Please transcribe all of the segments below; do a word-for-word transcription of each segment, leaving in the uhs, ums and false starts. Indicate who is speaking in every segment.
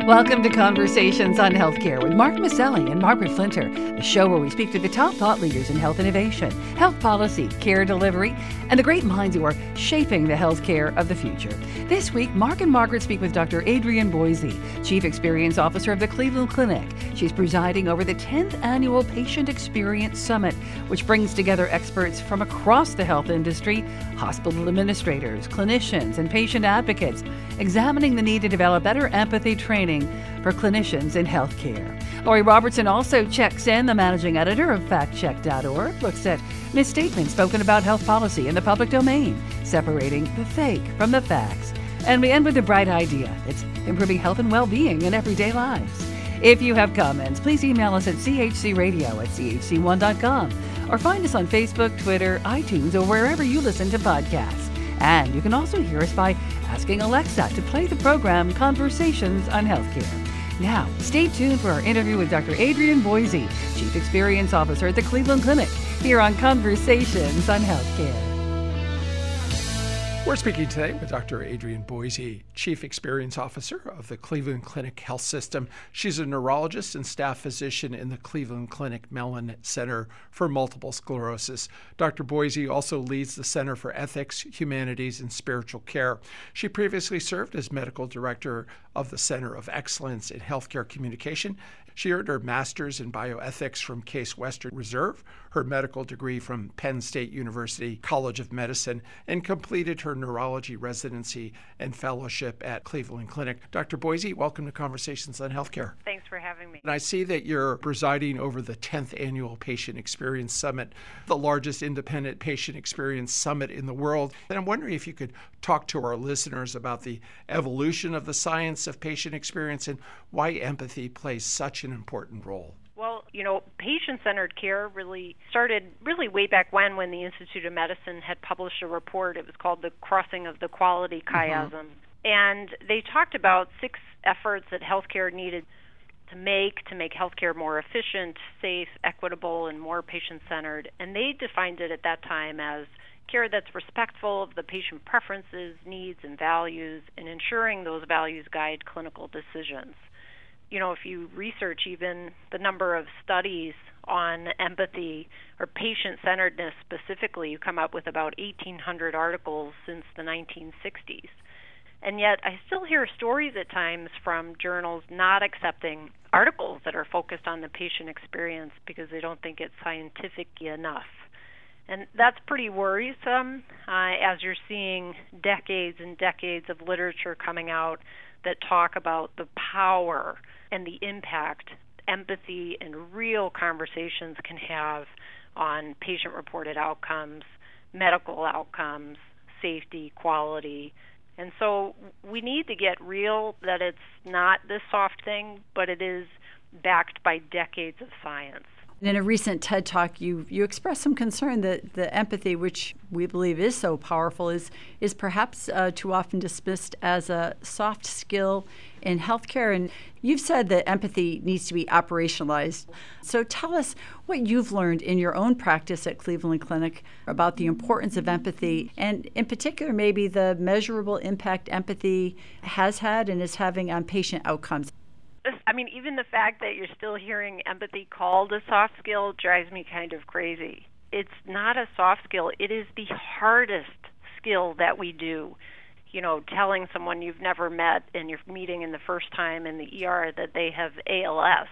Speaker 1: Welcome to Conversations on Healthcare with Mark Maselli and Margaret Flinter, the show where we speak to the top thought leaders in health innovation, health policy, care delivery, and the great minds who are shaping the healthcare of the future. This week, Mark and Margaret speak with Doctor Adrienne Boise, Chief Experience Officer of the Cleveland Clinic. She's presiding over the tenth Annual Patient Experience Summit, which brings together experts from across the health industry, hospital administrators, clinicians, and patient advocates, examining the need to develop better empathy training for clinicians in healthcare. Lori Robertson also checks in. The managing editor of fact check dot org looks at misstatements spoken about health policy in the public domain, separating the fake from the facts. And we end with a bright idea. It's improving health and well-being in everyday lives. If you have comments, please email us at c h c radio at c h c one dot com or find us on Facebook, Twitter, iTunes, or wherever you listen to podcasts. And you can also hear us by asking Alexa to play the program Conversations on Healthcare. Now, stay tuned for our interview with Doctor Adrienne Boise, Chief Experience Officer at the Cleveland Clinic, here on Conversations on Healthcare.
Speaker 2: We're speaking today with Doctor Adrienne Boise, Chief Experience Officer of the Cleveland Clinic Health System. She's a neurologist and staff physician in the Cleveland Clinic Mellon Center for Multiple Sclerosis. Doctor Boise also leads the Center for Ethics, Humanities, and Spiritual Care. She previously served as medical director of the Center of Excellence in Healthcare Communication. She earned her master's in bioethics from Case Western Reserve, her medical degree from Penn State University College of Medicine, and completed her neurology residency and fellowship at Cleveland Clinic. Doctor Boise, welcome to Conversations on Healthcare.
Speaker 3: Thanks for having me.
Speaker 2: And I see that you're presiding over the tenth Annual Patient Experience Summit, the largest independent patient experience summit in the world. And I'm wondering if you could talk to our listeners about the evolution of the science of patient experience and why empathy plays such an important role.
Speaker 3: Well, you know, patient-centered care really started really way back when, when the Institute of Medicine had published a report. It was called The Crossing of the Quality Chiasm. Mm-hmm. And they talked about six efforts that healthcare needed to make to make healthcare more efficient, safe, equitable, and more patient-centered. And they defined it at that time as care that's respectful of the patient preferences, needs, and values, and ensuring those values guide clinical decisions. You know, if you research even the number of studies on empathy or patient-centeredness specifically, you come up with about eighteen hundred articles since the nineteen sixties. And yet I still hear stories at times from journals not accepting articles that are focused on the patient experience because they don't think it's scientific enough. And that's pretty worrisome uh, as you're seeing decades and decades of literature coming out that talk about the power and the impact empathy and real conversations can have on patient-reported outcomes, medical outcomes, safety, quality. And so we need to get real that it's not this soft thing, but it is backed by decades of science.
Speaker 1: In a recent TED Talk, you you expressed some concern that the empathy, which we believe is so powerful, is is perhaps uh, too often dismissed as a soft skill in healthcare. And you've said that empathy needs to be operationalized. So tell us what you've learned in your own practice at Cleveland Clinic about the importance of empathy, and in particular, maybe the measurable impact empathy has had and is having on patient outcomes.
Speaker 3: I mean, even the fact that you're still hearing empathy called a soft skill drives me kind of crazy. It's not a soft skill. It is the hardest skill that we do. You know, telling someone you've never met and you're meeting in the first time in the E R that they have A L S,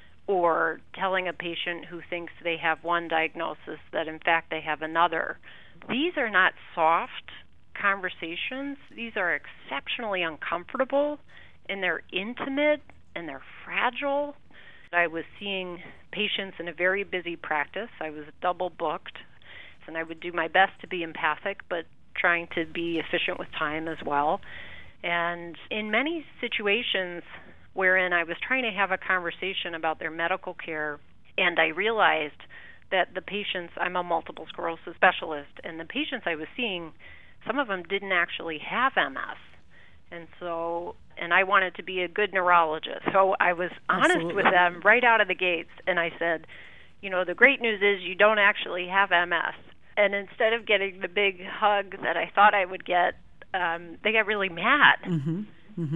Speaker 3: or telling a patient who thinks they have one diagnosis that in fact they have another. These are not soft conversations. These are exceptionally uncomfortable, and they're intimate, and they're fragile. I was seeing patients in a very busy practice. I was double booked, and I would do my best to be empathic, but trying to be efficient with time as well. And in many situations wherein I was trying to have a conversation about their medical care, and I realized that the patients, I'm a multiple sclerosis specialist, and the patients I was seeing, some of them didn't actually have M S. And so, and I wanted to be a good neurologist. So I was honest
Speaker 1: Absolutely.
Speaker 3: with them right out of the gates. And I said, you know, the great news is you don't actually have M S. And instead of getting the big hug that I thought I would get, um, they got really mad.
Speaker 1: Mm-hmm. Mm-hmm.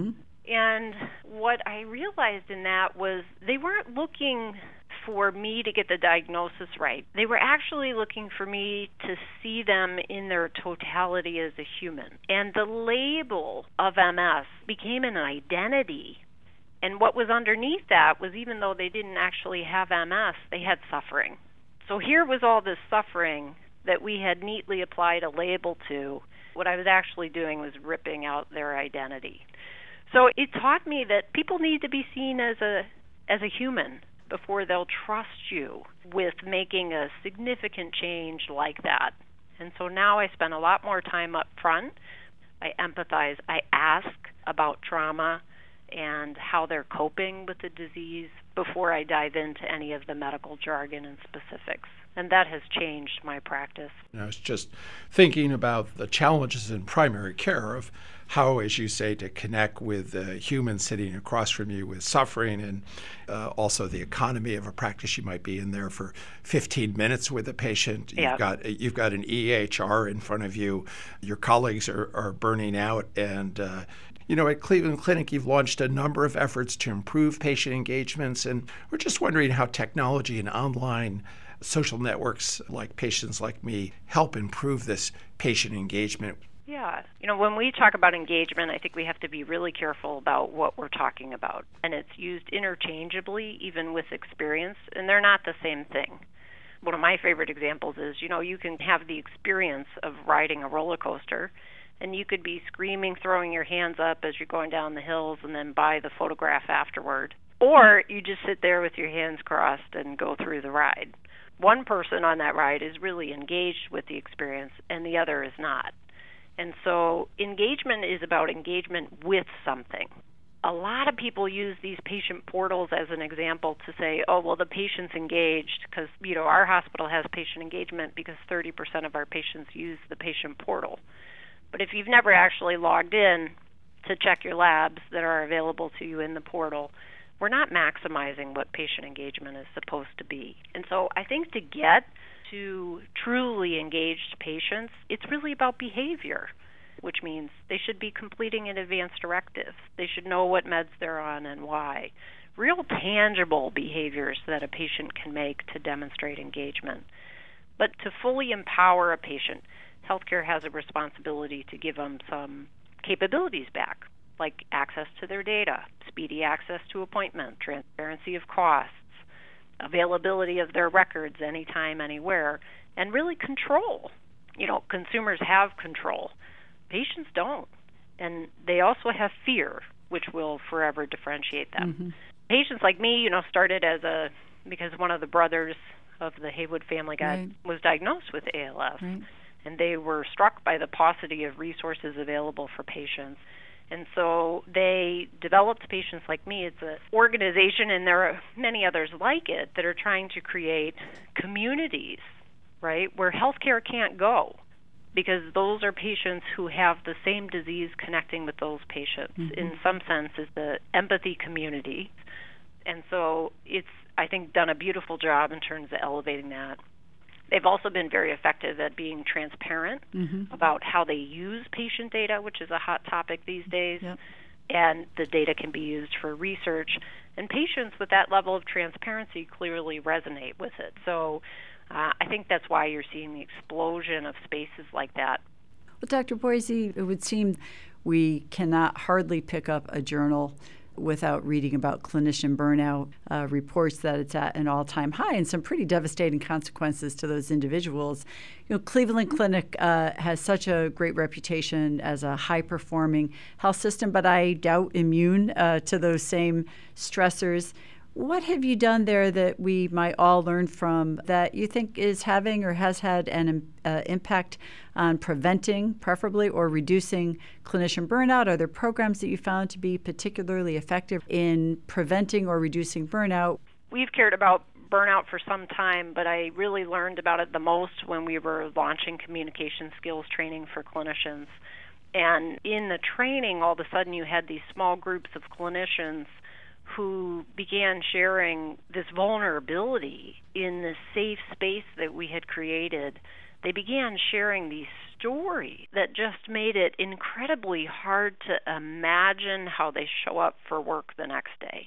Speaker 3: And what I realized in that was they weren't looking for me to get the diagnosis right. They were actually looking for me to see them in their totality as a human. And the label of M S became an identity. And what was underneath that was, even though they didn't actually have M S, they had suffering. So here was all this suffering that we had neatly applied a label to. What I was actually doing was ripping out their identity. So it taught me that people need to be seen as a as a human before they'll trust you with making a significant change like that. And so now I spend a lot more time up front. I empathize. I ask about trauma and how they're coping with the disease before I dive into any of the medical jargon and specifics. And that has changed my practice.
Speaker 2: I was just thinking about the challenges in primary care of how, as you say, to connect with the human sitting across from you with suffering, and uh, also the economy of a practice. You might be in there for fifteen minutes with a patient. You've
Speaker 3: Yeah.
Speaker 2: got you've got an E H R in front of you. Your colleagues are, are burning out, and uh, you know, at Cleveland Clinic, you've launched a number of efforts to improve patient engagements, and we're just wondering how technology and online social networks like Patients Like Me help improve this patient engagement.
Speaker 3: Yeah. You know, when we talk about engagement, I think we have to be really careful about what we're talking about. And it's used interchangeably, even with experience, and they're not the same thing. One of my favorite examples is, you know, you can have the experience of riding a roller coaster, and you could be screaming, throwing your hands up as you're going down the hills, and then buy the photograph afterward. Or you just sit there with your hands crossed and go through the ride. One person on that ride is really engaged with the experience, and the other is not. And so engagement is about engagement with something. A lot of people use these patient portals as an example to say, oh, well, the patient's engaged because, you know, our hospital has patient engagement because thirty percent of our patients use the patient portal. But if you've never actually logged in to check your labs that are available to you in the portal, we're not maximizing what patient engagement is supposed to be. And so I think to get to truly engaged patients, it's really about behavior, which means they should be completing an advance directive. They should know what meds they're on and why. Real tangible behaviors that a patient can make to demonstrate engagement. But to fully empower a patient, healthcare has a responsibility to give them some capabilities back, like access to their data, speedy access to appointment, transparency of costs, availability of their records anytime, anywhere, and really control. You know, consumers have control. Patients don't. And they also have fear, which will forever differentiate them. Mm-hmm. Patients like me, you know, started as a, because one of the brothers of the Haywood family got, right. was diagnosed with A L S. Right. And they were struck by the paucity of resources available for patients. And so they developed Patients Like Me. It's an organization, and there are many others like it, that are trying to create communities, right, where healthcare can't go, because those are patients who have the same disease connecting with those patients. Mm-hmm. In some sense, is the empathy community. And so it's, I think, done a beautiful job in terms of elevating that. They've also been very effective at being transparent mm-hmm. about how they use patient data, which is a hot topic these days. Yep. And the data can be used for research. And patients with that level of transparency clearly resonate with it. So uh, I think that's why you're seeing the explosion of spaces like that.
Speaker 4: Well, Doctor Boise, it would seem we cannot hardly pick up a journal without reading about clinician burnout, uh, reports that it's at an all-time high and some pretty devastating consequences to those individuals. You know, Cleveland Clinic uh, has such a great reputation as a high-performing health system, but I doubt immune uh, to those same stressors. What have you done there that we might all learn from that you think is having or has had an uh, impact on preventing, preferably, or reducing clinician burnout? Are there programs that you found to be particularly effective in preventing or reducing burnout?
Speaker 3: We've cared about burnout for some time, but I really learned about it the most when we were launching communication skills training for clinicians. And in the training, all of a sudden you had these small groups of clinicians who began sharing this vulnerability in this safe space that we had created. They began sharing these story that just made it incredibly hard to imagine how they show up for work the next day.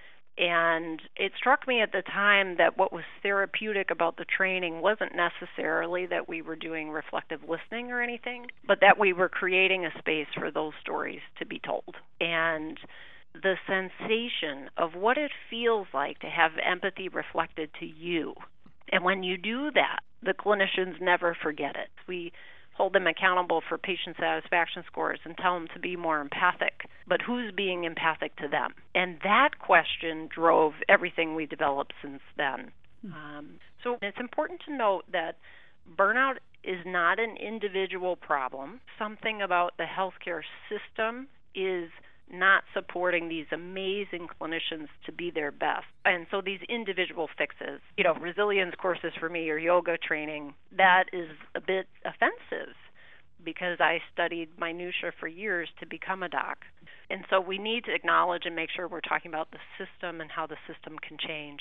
Speaker 3: And it struck me at the time that what was therapeutic about the training wasn't necessarily that we were doing reflective listening or anything, but that we were creating a space for those stories to be told. And the sensation of what it feels like to have empathy reflected to you. And when you do that, the clinicians never forget it. We hold them accountable for patient satisfaction scores and tell them to be more empathic. But who's being empathic to them? And that question drove everything we developed since then. Mm. Um, so it's important to note that burnout is not an individual problem. Something about the healthcare system is not supporting these amazing clinicians to be their best. And so these individual fixes, you know, resilience courses for me or yoga training, that is a bit offensive because I studied minutia for years to become a doc. And so we need to acknowledge and make sure we're talking about the system and how the system can change.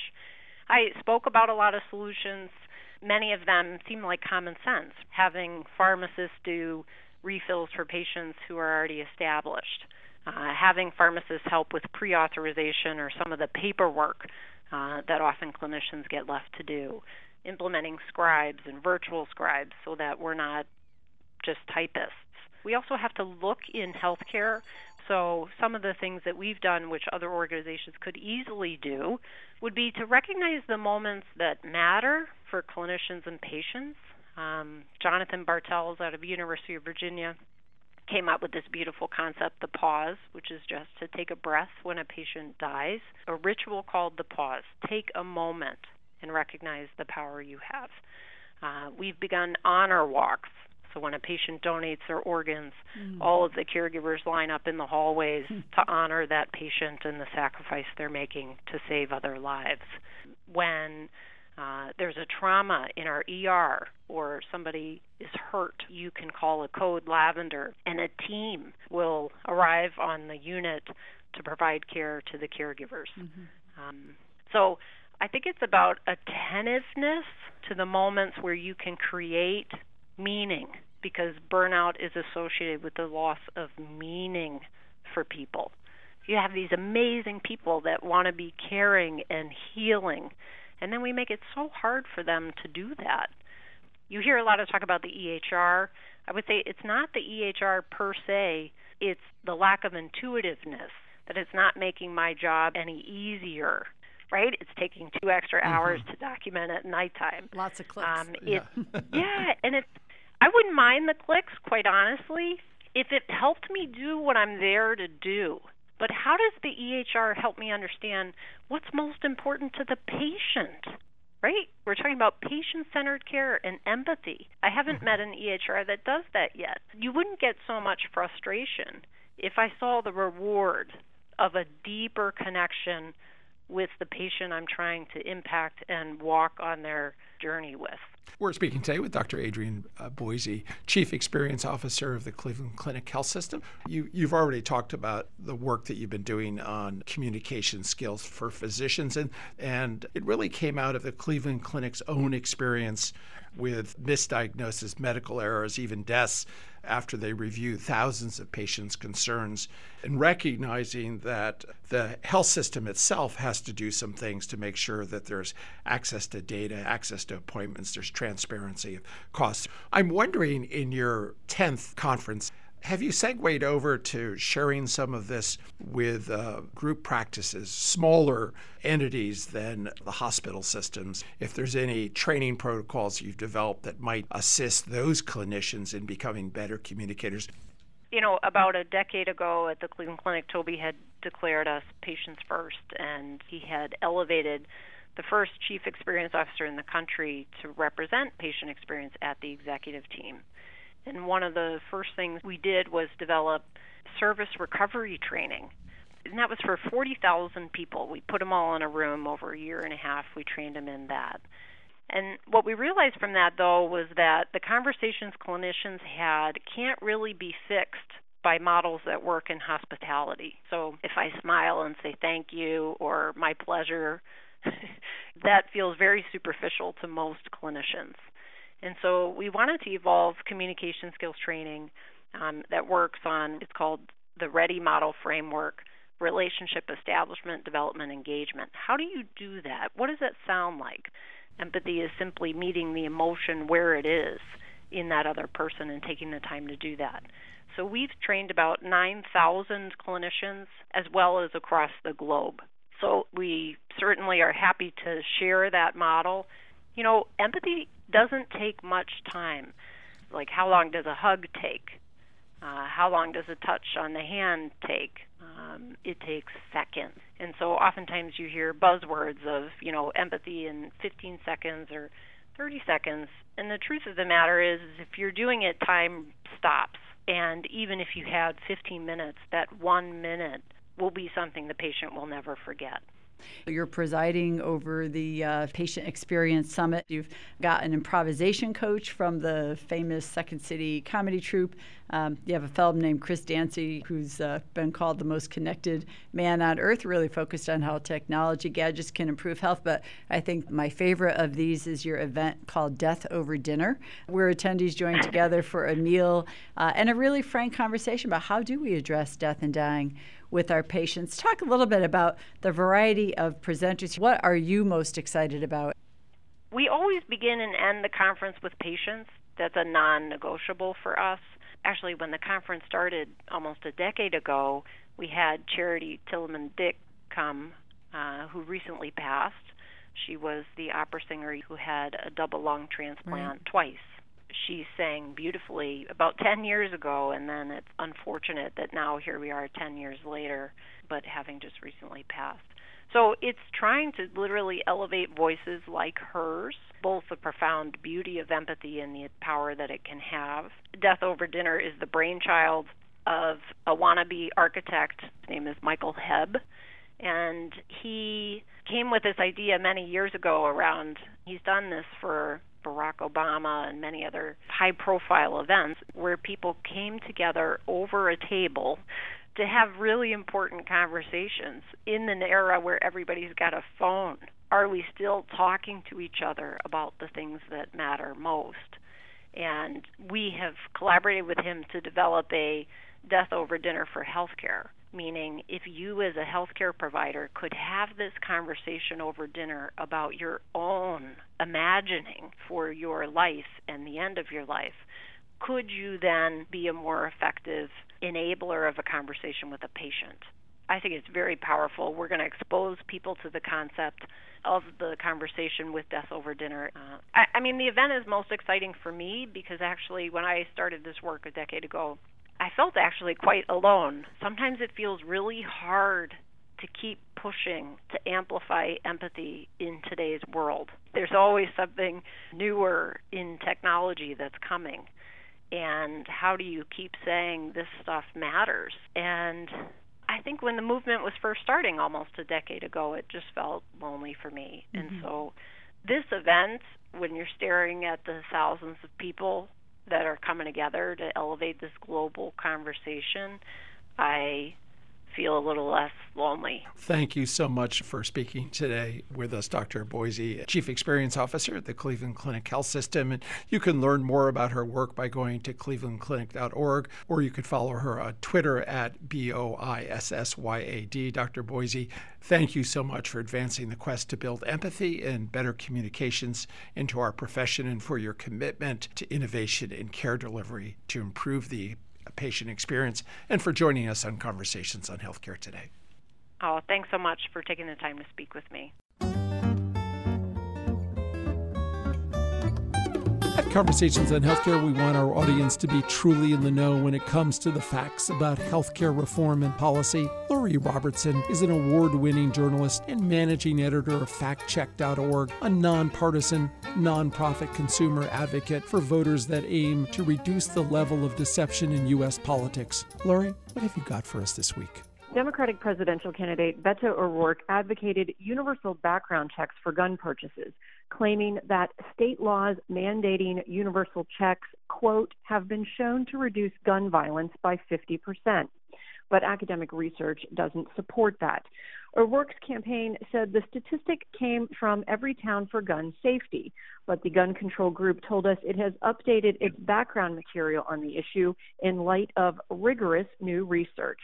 Speaker 3: I spoke about a lot of solutions. Many of them seem like common sense, having pharmacists do refills for patients who are already established. Uh, having pharmacists help with pre-authorization or some of the paperwork uh, that often clinicians get left to do, implementing scribes and virtual scribes so that we're not just typists. We also have to look in healthcare. So some of the things that we've done, which other organizations could easily do, would be to recognize the moments that matter for clinicians and patients. Um, Jonathan Bartels out of University of Virginia came up with this beautiful concept, the pause, which is just to take a breath when a patient dies, a ritual called the pause. Take a moment and recognize the power you have. Uh, we've begun honor walks. So when a patient donates their organs, mm. all of the caregivers line up in the hallways mm. to honor that patient and the sacrifice they're making to save other lives. When Uh, there's a trauma in our E R or somebody is hurt, you can call a code lavender and a team will arrive on the unit to provide care to the caregivers. Mm-hmm. Um, so I think it's about attentiveness to the moments where you can create meaning, because burnout is associated with the loss of meaning for people. You have these amazing people that want to be caring and healing, and then we make it so hard for them to do that. You hear a lot of talk about the E H R. I would say it's not the E H R per se. It's the lack of intuitiveness, that it's not making my job any easier, right? It's taking two extra mm-hmm. hours to document at nighttime.
Speaker 4: Lots of clicks. Um,
Speaker 3: it, yeah. yeah, and it, I wouldn't mind the clicks, quite honestly, if it helped me do what I'm there to do. But how does the E H R help me understand what's most important to the patient, right? We're talking about patient-centered care and empathy. I haven't met an E H R that does that yet. You wouldn't get so much frustration if I saw the reward of a deeper connection with the patient I'm trying to impact and walk on their journey with.
Speaker 2: We're speaking today with Doctor Adrienne uh, Boise, Chief Experience Officer of the Cleveland Clinic Health System. You, you've already talked about the work that you've been doing on communication skills for physicians, and, and it really came out of the Cleveland Clinic's own experience with misdiagnosis, medical errors, even deaths, after they reviewed thousands of patients' concerns, and recognizing that the health system itself has to do some things to make sure that there's access to data, access to appointments, there's transparency of costs. I'm wondering, in your tenth conference, have you segued over to sharing some of this with uh, group practices, smaller entities than the hospital systems? If there's any training protocols you've developed that might assist those clinicians in becoming better communicators?
Speaker 3: You know, about a decade ago at the Cleveland Clinic, Toby had declared us patients first, and he had elevated the first chief experience officer in the country to represent patient experience at the executive team. And one of the first things we did was develop service recovery training. And that was for forty thousand people. We put them all in a room over a year and a half. We trained them in that. And what we realized from that, though, was that the conversations clinicians had can't really be fixed by models that work in hospitality. So if I smile and say thank you or my pleasure, that feels very superficial to most clinicians. And so we wanted to evolve communication skills training um, that works on, it's called the READY model framework, relationship establishment, development, engagement. How do you do that? What does that sound like? Empathy is simply meeting the emotion where it is in that other person and taking the time to do that. So we've trained about nine thousand clinicians as well as across the globe. So we certainly are happy to share that model. You know, empathy doesn't take much time. Like, how long does a hug take? Uh, how long does a touch on the hand take? Um, it takes seconds. And so oftentimes you hear buzzwords of, you know, empathy in fifteen seconds or thirty seconds. And the truth of the matter is, is if you're doing it, time stops. And even if you had fifteen minutes, that one minute will be something the patient will never forget.
Speaker 4: You're presiding over the uh, Patient Experience Summit. You've got an improvisation coach from the famous Second City comedy troupe. Um, you have a fellow named Chris Dancy, who's uh, been called the most connected man on earth, really focused on how technology gadgets can improve health. But I think my favorite of these is your event called Death Over Dinner, where attendees join together for a meal uh, and a really frank conversation about how do we address death and dying with our patients. Talk a little bit about the variety of presenters. What are you most excited about?
Speaker 3: We always begin and end the conference with patients. That's a non-negotiable for us. Actually, when the conference started almost a decade ago, we had Charity Tillman-Dick come, uh, who recently passed. She was the opera singer who had a double lung transplant right. twice. She sang beautifully about ten years ago, and then it's unfortunate that now here we are ten years later, but having just recently passed. So it's trying to literally elevate voices like hers, both the profound beauty of empathy and the power that it can have. Death Over Dinner is the brainchild of a wannabe architect. His name is Michael Hebb, and he came with this idea many years ago around, he's done this for Barack Obama and many other high-profile events where people came together over a table to have really important conversations in an era where everybody's got a phone. Are we still talking to each other about the things that matter most? And we have collaborated with him to develop a Death Over Dinner for healthcare, meaning if you as a healthcare provider could have this conversation over dinner about your own imagining for your life and the end of your life, could you then be a more effective enabler of a conversation with a patient? I think it's very powerful. We're going to expose people to the concept of the conversation with Death Over Dinner. Uh, I, I mean, the event is most exciting for me because actually when I started this work a decade ago, I felt actually quite alone. Sometimes it feels really hard to keep pushing to amplify empathy in today's world. There's always something newer in technology that's coming. And how do you keep saying this stuff matters? And I think when the movement was first starting almost a decade ago, it just felt lonely for me. Mm-hmm. And so this event, when you're staring at the thousands of people that are coming together to elevate this global conversation, I feel a little less lonely.
Speaker 2: Thank you so much for speaking today with us, Doctor Boise, Chief Experience Officer at the Cleveland Clinic Health System. And you can learn more about her work by going to cleveland clinic dot org, or you could follow her on Twitter at B O I S S Y A D. Doctor Boise, thank you so much for advancing the quest to build empathy and better communications into our profession and for your commitment to innovation in care delivery to improve the patient experience, and for joining us on Conversations on Healthcare today.
Speaker 3: Oh, thanks so much for taking the time to speak with me.
Speaker 2: At Conversations on Healthcare, we want our audience to be truly in the know when it comes to the facts about healthcare reform and policy. Lori Robertson is an award-winning journalist and managing editor of fact check dot org, a nonpartisan, nonprofit consumer advocate for voters that aim to reduce the level of deception in U S politics. Lori, what have you got for us this week?
Speaker 5: Democratic presidential candidate Beto O'Rourke advocated universal background checks for gun purchases, claiming that state laws mandating universal checks, quote, have been shown to reduce gun violence by fifty percent. but academic research doesn't support that. O'Rourke's campaign said the statistic came from Everytown for Gun Safety, but the gun control group told us it has updated its background material on the issue in light of rigorous new research.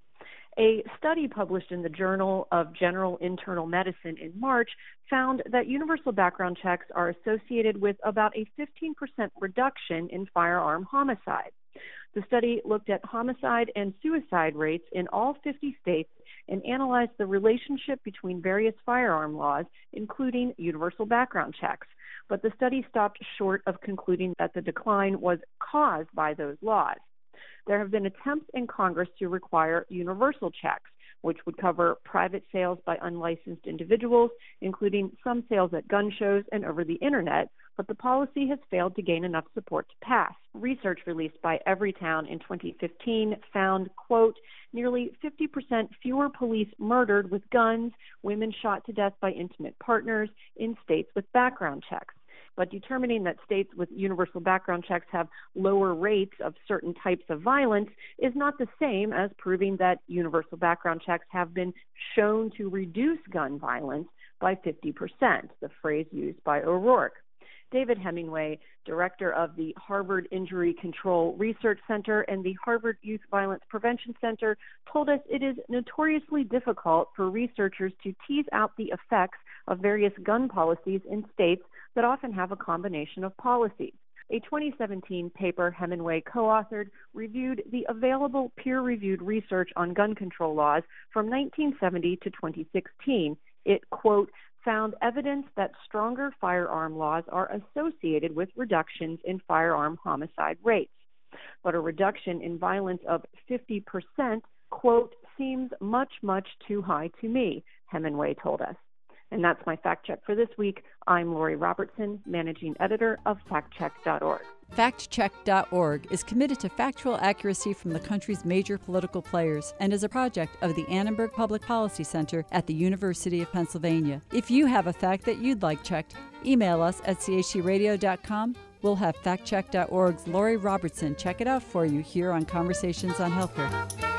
Speaker 5: A study published in the Journal of General Internal Medicine in March found that universal background checks are associated with about a fifteen percent reduction in firearm homicide. The study looked at homicide and suicide rates in all fifty states and analyzed the relationship between various firearm laws, including universal background checks. But the study stopped short of concluding that the decline was caused by those laws. There have been attempts in Congress to require universal checks, which would cover private sales by unlicensed individuals, including some sales at gun shows and over the internet, but the policy has failed to gain enough support to pass. Research released by Everytown in twenty fifteen found, quote, nearly fifty percent fewer police murdered with guns, women shot to death by intimate partners in states with background checks. But determining that states with universal background checks have lower rates of certain types of violence is not the same as proving that universal background checks have been shown to reduce gun violence by fifty percent, the phrase used by O'Rourke. David Hemingway, director of the Harvard Injury Control Research Center and the Harvard Youth Violence Prevention Center, told us it is notoriously difficult for researchers to tease out the effects of various gun policies in states that often have a combination of policies. A twenty seventeen paper Hemingway co-authored reviewed the available peer-reviewed research on gun control laws from nineteen seventy to twenty sixteen. It, quote, found evidence that stronger firearm laws are associated with reductions in firearm homicide rates. But a reduction in violence of fifty percent, quote, seems much, much too high to me, Hemingway told us. And that's my fact check for this week. I'm Lori Robertson, managing editor of fact check dot org.
Speaker 4: fact check dot org is committed to factual accuracy from the country's major political players and is a project of the Annenberg Public Policy Center at the University of Pennsylvania. If you have a fact that you'd like checked, email us at c h c radio dot com. We'll have fact check dot org's Lori Robertson check it out for you here on Conversations on Healthcare.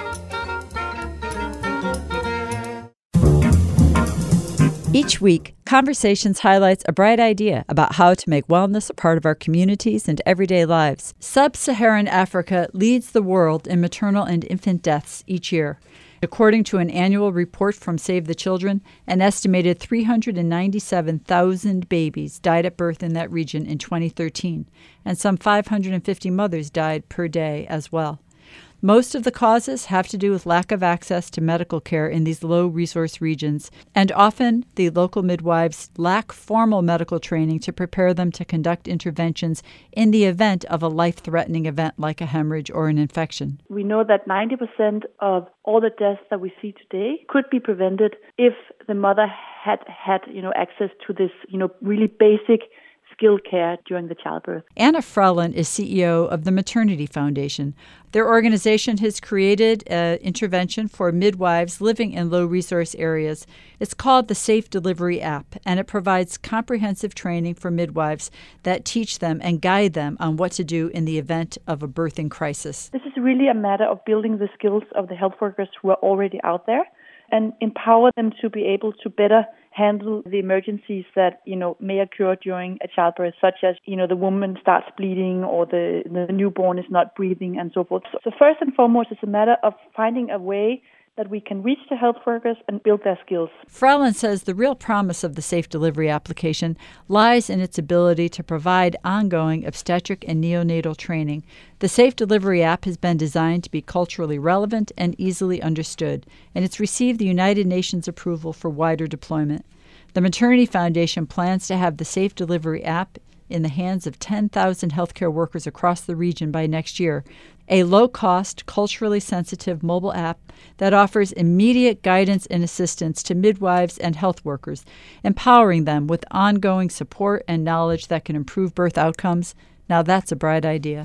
Speaker 4: Each week, Conversations highlights a bright idea about how to make wellness a part of our communities and everyday lives. Sub-Saharan Africa leads the world in maternal and infant deaths each year. According to an annual report from Save the Children, an estimated three hundred ninety-seven thousand babies died at birth in that region in twenty thirteen, and some five hundred fifty mothers died per day as well. Most of the causes have to do with lack of access to medical care in these low-resource regions, and often the local midwives lack formal medical training to prepare them to conduct interventions in the event of a life-threatening event like a hemorrhage or an infection.
Speaker 6: We know that ninety percent of all the deaths that we see today could be prevented if the mother had had, you know, access to this, you know, really basic skilled care during the childbirth.
Speaker 4: Anna Frelund is C E O of the Maternity Foundation. Their organization has created an intervention for midwives living in low-resource areas. It's called the Safe Delivery App, and it provides comprehensive training for midwives that teach them and guide them on what to do in the event of a birthing crisis.
Speaker 6: This is really a matter of building the skills of the health workers who are already out there and empower them to be able to better handle the emergencies that, you know, may occur during a childbirth, such as, you know, the woman starts bleeding or the, the newborn is not breathing and so forth. So, so first and foremost, it's a matter of finding a way that we can reach the health workers and build their skills.
Speaker 4: Frelund says the real promise of the Safe Delivery application lies in its ability to provide ongoing obstetric and neonatal training. The Safe Delivery app has been designed to be culturally relevant and easily understood, and it's received the United Nations approval for wider deployment. The Maternity Foundation plans to have the Safe Delivery app in the hands of ten thousand healthcare workers across the region by next year, a low-cost, culturally sensitive mobile app that offers immediate guidance and assistance to midwives and health workers, empowering them with ongoing support and knowledge that can improve birth outcomes. Now that's a bright idea.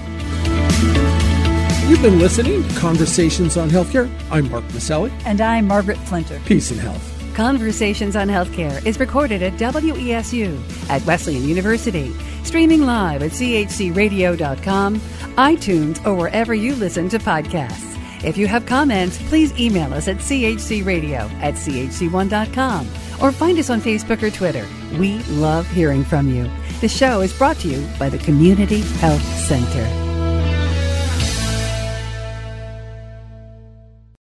Speaker 2: You've been listening to Conversations on Healthcare. I'm Mark Maselli.
Speaker 4: And I'm Margaret Flinter.
Speaker 2: Peace and health.
Speaker 1: Conversations on Healthcare is recorded at W E S U at Wesleyan University, streaming live at c h c radio dot com, iTunes, or wherever you listen to podcasts. If you have comments, please email us at c h c radio at c h c one dot com or find us on Facebook or Twitter. We love hearing from you. The show is brought to you by the Community Health Center.